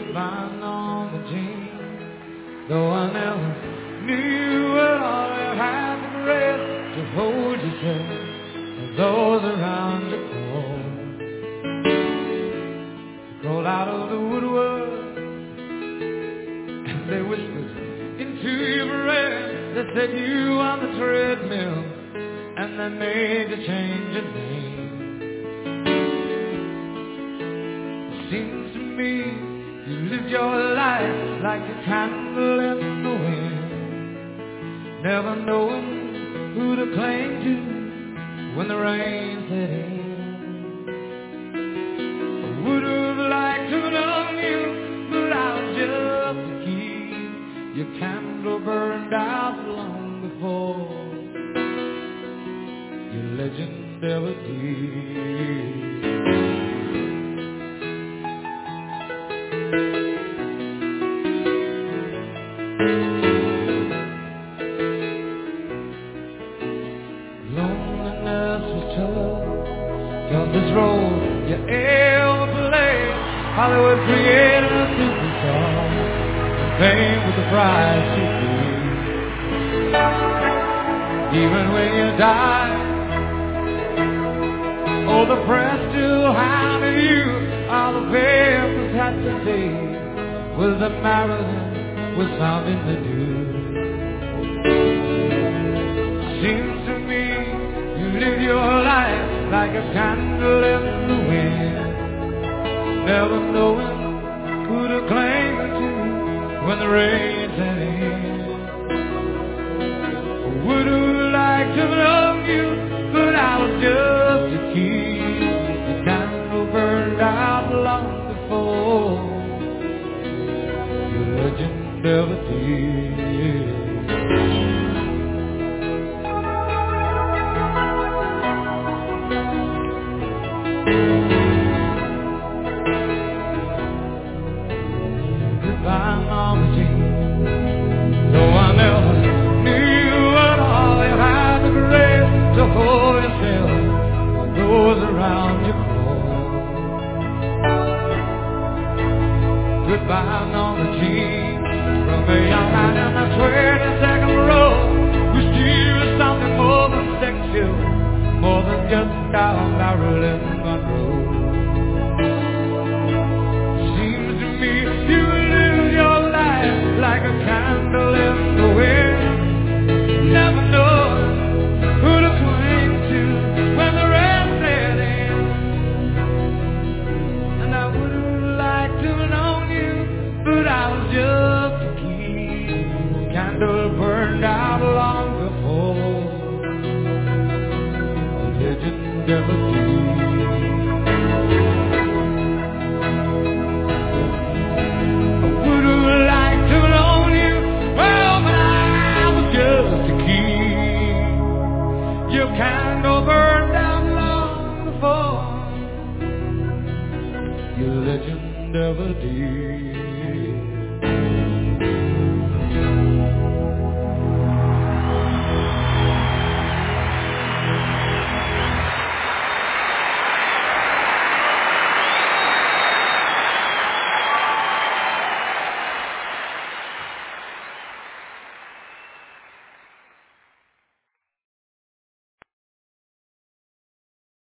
Goodbye, Norma Jean. Though I never knew what all you had to rest, to hold yourself and those around you crawled out of the woodwork and they whispered into your breath. They said you on the treadmill and they made you change your name. It seems to me you lived your life like a candle in the wind, never knowing who to cling to when the rain set in. I would have liked to know you, but I was just a kid. Your candle burned out long before your legend ever did. This role you ever played, Hollywood created a superstar, fame with the prize you paid. Even when you died, oh, the press still hounded you. All the papers had to say was that Marilyn was found in the news. Seems to me you live your life like a candle in the wind, never knowing who to cling to when the rain set in. I would have liked to have known you, but I was just a kid. The candle burned out long before your legend ever did. Goodbye, Norma Jean. Though I never knew what all you had to grace to hold yourself and those around you crawl. Goodbye, Norma Jean. From a young man in the 22nd row who still is something more than sexual, more than just down Marilyn Monroe. Seems to me you live your life like a candle in the wind, never knowing who to cling to when the rain set in. And I would have liked to have known you, but I was just a kid. Candle burned out long before the legend ever did. Your candle burned out long before your legend ever did.